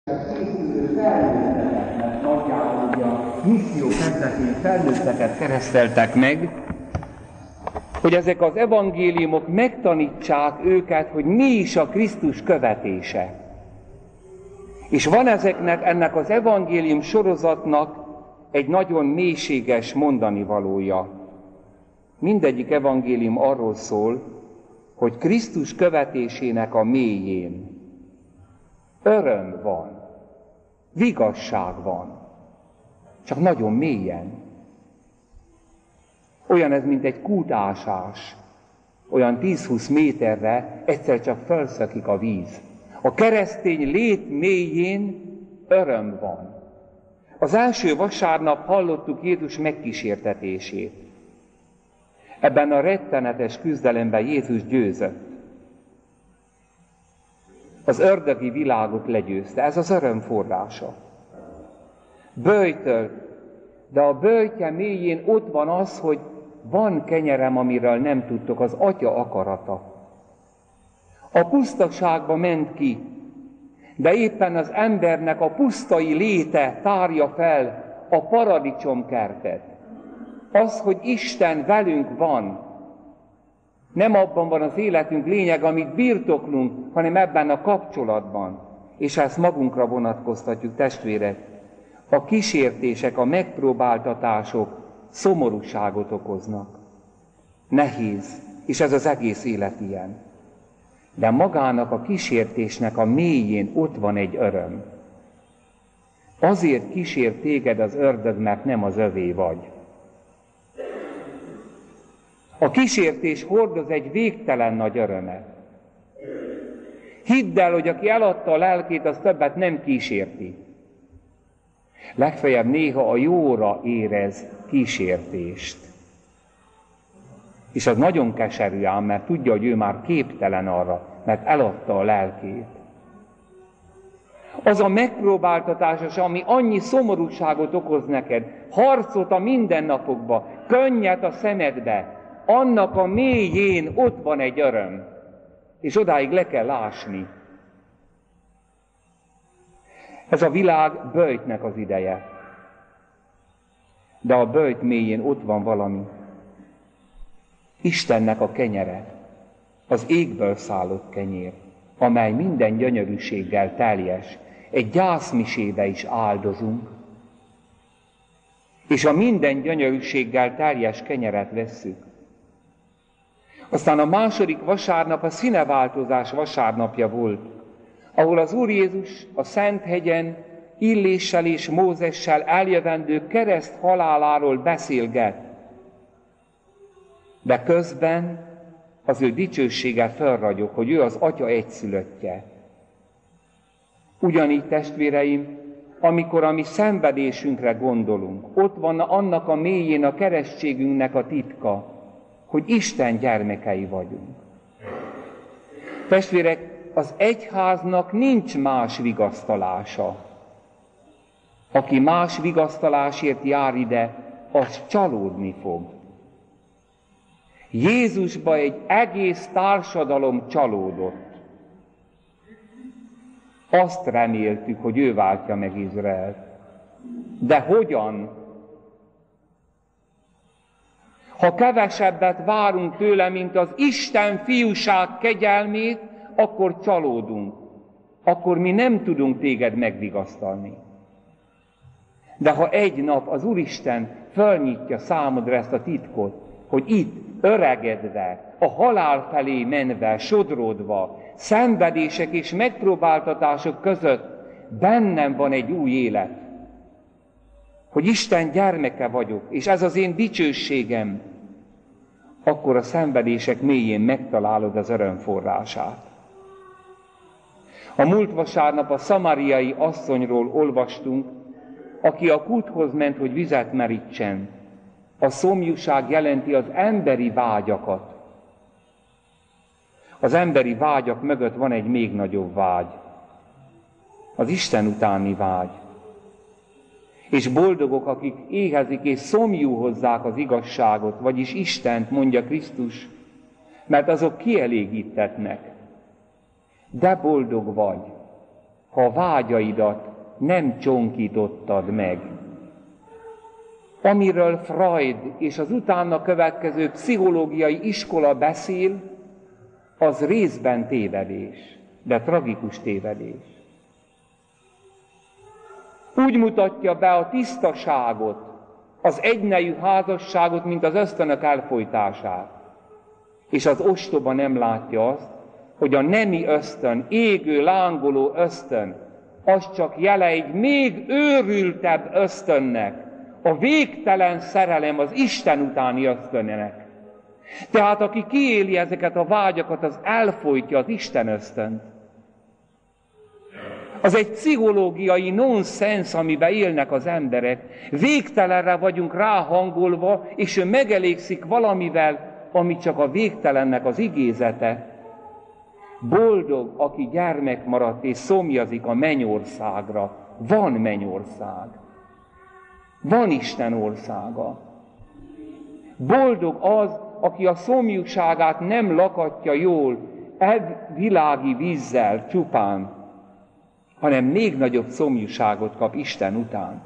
készülő felnőtteket, mert nagyjából ugye a misszió kezdetén felnőtteket kereszteltek meg, hogy ezek az evangéliumok megtanítsák őket, hogy mi is a Krisztus követése. És van ennek az evangélium sorozatnak egy nagyon mélységes mondanivalója. Mindegyik evangélium arról szól, hogy Krisztus követésének a mélyén öröm van, vigasság van, csak nagyon mélyen. Olyan ez, mint egy kútásás, olyan 10-20 méterre egyszer csak felszakik a víz. A keresztény lét mélyén öröm van. Az első vasárnap hallottuk Jézus megkísértetését. Ebben a rettenetes küzdelemben Jézus győzött. Az ördögi világot legyőzte. Ez az öröm forrása. Böjtölt, de a böjtje mélyén ott van az, hogy van kenyerem, amiről nem tudtok, az Atya akarata. A pusztaságba ment ki, de éppen az embernek a pusztai léte tárja fel a paradicsomkertet. Az, hogy Isten velünk van. Nem abban van az életünk lényeg, amit birtoklunk, hanem ebben a kapcsolatban. És ezt magunkra vonatkoztatjuk, testvérek. A kísértések, a megpróbáltatások szomorúságot okoznak. Nehéz, és ez az egész élet ilyen. De magának a kísértésnek a mélyén ott van egy öröm. Azért kísér téged az ördög, mert nem az övé vagy. A kísértés hordoz egy végtelen nagy örömet. Hidd el, hogy aki eladta a lelkét, az többet nem kísérti. Legfeljebb néha a jóra érez kísértést. És az nagyon keserű ám, mert tudja, hogy ő már képtelen arra, mert eladta a lelkét. Az a megpróbáltatás, ami annyi szomorúságot okoz neked, harcot a mindennapokba, könnyet a szemedbe, annak a mélyén ott van egy öröm, és odáig le kell ásni. Ez a világ böjtnek az ideje, de a böjt mélyén ott van valami. Istennek a kenyere, az égből szállott kenyér, amely minden gyönyörűséggel teljes, egy gyászmisébe is áldozunk, és a minden gyönyörűséggel teljes kenyeret vesszük. Aztán a második vasárnap a színeváltozás vasárnapja volt, ahol az Úr Jézus a Szenthegyen Illéssel és Mózessel eljövendő kereszt haláláról beszélget, de közben az ő dicsősége felragyog, hogy ő az Atya egyszülöttje. Ugyanígy, testvéreim, amikor a mi szenvedésünkre gondolunk, ott van annak a mélyén a keresztségünknek a titka, hogy Isten gyermekei vagyunk. Testvérek, az egyháznak nincs más vigasztalása. Aki más vigasztalásért jár ide, az csalódni fog. Jézusba egy egész társadalom csalódott. Azt reméltük, hogy ő váltja meg Izraelt. De hogyan? Ha kevesebbet várunk tőle, mint az Isten fiúság kegyelmét, akkor csalódunk. Akkor mi nem tudunk téged megvigasztalni. De ha egy nap az Úristen fölnyitja számodra ezt a titkot, hogy itt öregedve, a halál felé menve, sodródva, szenvedések és megpróbáltatások között bennem van egy új élet. Hogy Isten gyermeke vagyok, és ez az én dicsőségem, akkor a szenvedések mélyén megtalálod az öröm forrását. A múlt vasárnap a szamariai asszonyról olvastunk, aki a kúthoz ment, hogy vizet merítsen. A szomjúság jelenti az emberi vágyakat. Az emberi vágyak mögött van egy még nagyobb vágy. Az Isten utáni vágy. És boldogok, akik éhezik és szomjú hozzák az igazságot, vagyis Istent, mondja Krisztus, mert azok kielégítetnek. De boldog vagy, ha a vágyaidat nem csonkítottad meg. Amiről Freud és az utána következő pszichológiai iskola beszél, az részben tévedés, de tragikus tévedés. Úgy mutatja be a tisztaságot, az egynejű házasságot, mint az ösztönök elfojtását. És az ostoba nem látja azt, hogy a nemi ösztön, égő, lángoló ösztön, az csak jele egy még őrültebb ösztönnek, a végtelen szerelem, az Isten utáni ösztönnek. Tehát aki kiéli ezeket a vágyakat, az elfojtja az Isten ösztönt. Az egy pszichológiai nonsens, amiben élnek az emberek. Végtelenre vagyunk ráhangolva, és ő megelégszik valamivel, ami csak a végtelennek az igézete. Boldog, aki gyermek maradt és szomjazik a mennyországra. Van mennyország. Van Isten országa. Boldog az, aki a szomjúságát nem lakatja jól, világi vízzel csupán, hanem még nagyobb szomjúságot kap Isten után.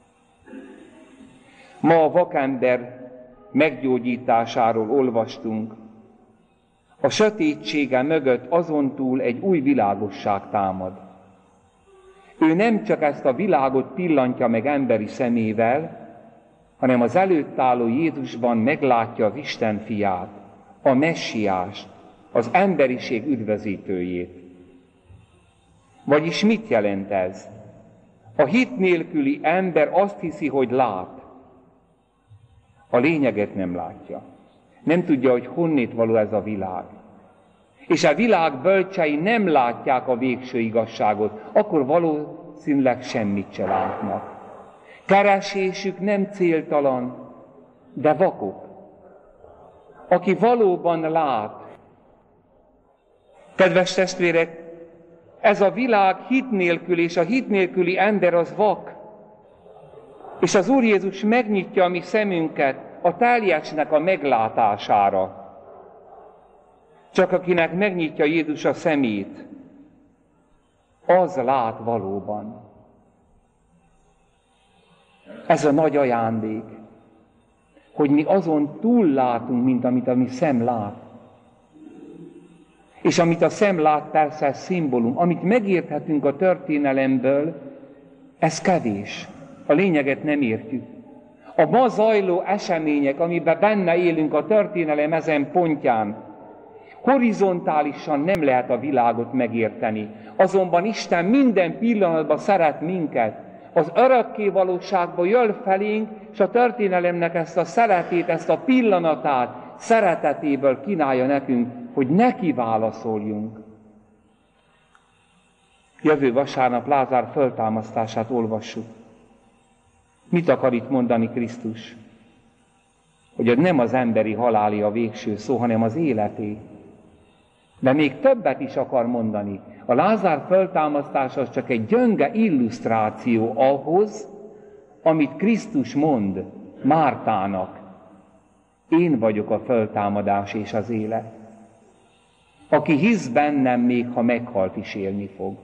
Ma a vakember meggyógyításáról olvastunk. A sötétsége mögött azon túl egy új világosság támad. Ő nem csak ezt a világot pillantja meg emberi szemével, hanem az előtt álló Jézusban meglátja az Isten fiát, a messiást, az emberiség üdvözítőjét. Vagyis mit jelent ez? A hit nélküli ember azt hiszi, hogy lát. A lényeget nem látja. Nem tudja, hogy honnét való ez a világ. És a világ bölcsei nem látják a végső igazságot, akkor valószínűleg semmit se látnak. Keresésük nem céltalan, de vakok. Aki valóban lát. Kedves testvérek, ez a világ hit nélkül, és a hit nélküli ember az vak. És az Úr Jézus megnyitja a mi szemünket a teljesnek a meglátására. Csak akinek megnyitja Jézus a szemét, az lát valóban. Ez a nagy ajándék, hogy mi azon túl látunk, mint amit a mi szem lát. És amit a szem lát, persze ez szimbólum. Amit megérthetünk a történelemből, ez kevés. A lényeget nem értjük. A ma zajló események, amiben benne élünk a történelem ezen pontján, horizontálisan nem lehet a világot megérteni. Azonban Isten minden pillanatban szeret minket. Az örökké valóságba jön felénk, és a történelemnek ezt a szeretét, ezt a pillanatát szeretetéből kínálja nekünk, hogy neki válaszoljunk. Jövő vasárnap Lázár föltámasztását olvassuk. Mit akar itt mondani Krisztus? Hogy nem az emberi halálé a végső szó, hanem az életé. De még többet is akar mondani. A Lázár föltámasztása az csak egy gyönge illusztráció ahhoz, amit Krisztus mond Mártának. Én vagyok a föltámadás és az élet. Aki hisz bennem, még ha meghalt is élni fog.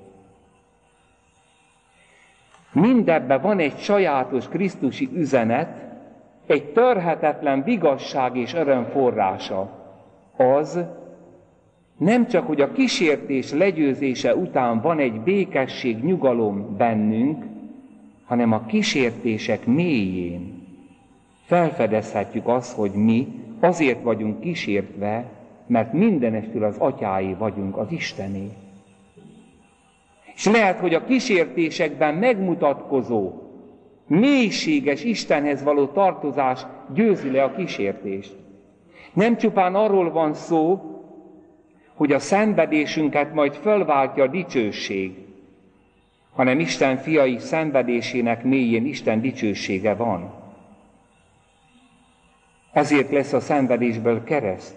Mindebben van egy sajátos krisztusi üzenet, egy törhetetlen vigasság és öröm forrása. Az nem csak, hogy a kísértés legyőzése után van egy békesség, nyugalom bennünk, hanem a kísértések mélyén felfedezhetjük azt, hogy mi azért vagyunk kísértve, mert mindenestül az atyái vagyunk, az Istené. És lehet, hogy a kísértésekben megmutatkozó, mélységes Istenhez való tartozás győzi le a kísértést. Nem csupán arról van szó, hogy a szenvedésünket majd fölváltja a dicsőség, hanem Isten fiai szenvedésének mélyén Isten dicsősége van. Ezért lesz a szenvedésből kereszt.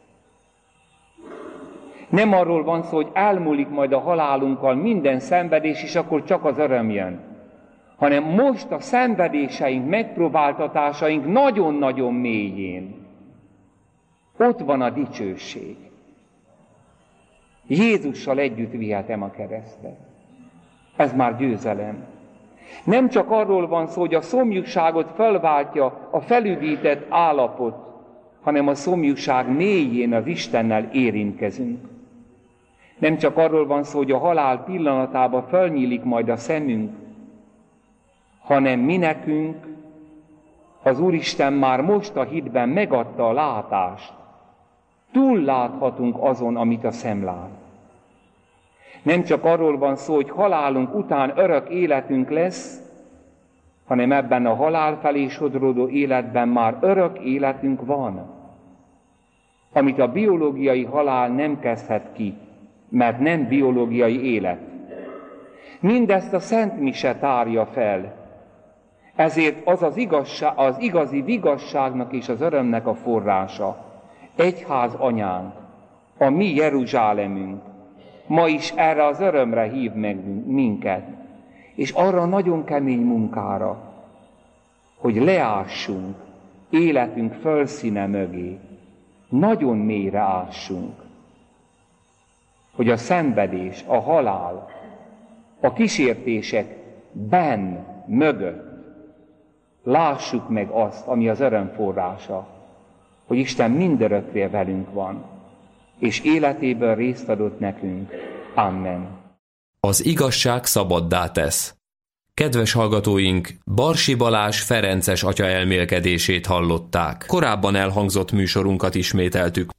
Nem arról van szó, hogy elmúlik majd a halálunkkal minden szenvedés, és akkor csak az öröm jön, hanem most a szenvedéseink, megpróbáltatásaink nagyon-nagyon mélyén. Ott van a dicsőség. Jézussal együtt vihetem a keresztet. Ez már győzelem. Nem csak arról van szó, hogy a szomjúságot felváltja a felüdített állapot, hanem a szomjúság mélyén az Istennel érintkezünk. Nem csak arról van szó, hogy a halál pillanatában felnyílik majd a szemünk, hanem mi nekünk az Úristen már most a hitben megadta a látást. Túlláthatunk azon, amit a szem lát. Nem csak arról van szó, hogy halálunk után örök életünk lesz, hanem ebben a halál felé sodródó életben már örök életünk van, amit a biológiai halál nem kezdhet ki, mert nem biológiai élet. Mindezt a Szent Mise tárja fel. Ezért az igazi vigasságnak és az örömnek a forrása. Egyház anyánk, a mi Jeruzsálemünk, ma is erre az örömre hív meg minket, és arra nagyon kemény munkára, hogy leássunk életünk fölszíne mögé, nagyon mélyre ássunk, hogy a szenvedés, a halál, a kísértések mögött lássuk meg azt, ami az öröm forrása, hogy Isten mindörökre velünk van, és életéből részt adott nekünk. Amen. Az igazság szabaddá tesz. Kedves hallgatóink, Barsi Balázs ferences atya elmélkedését hallották. Korábban elhangzott műsorunkat ismételtük.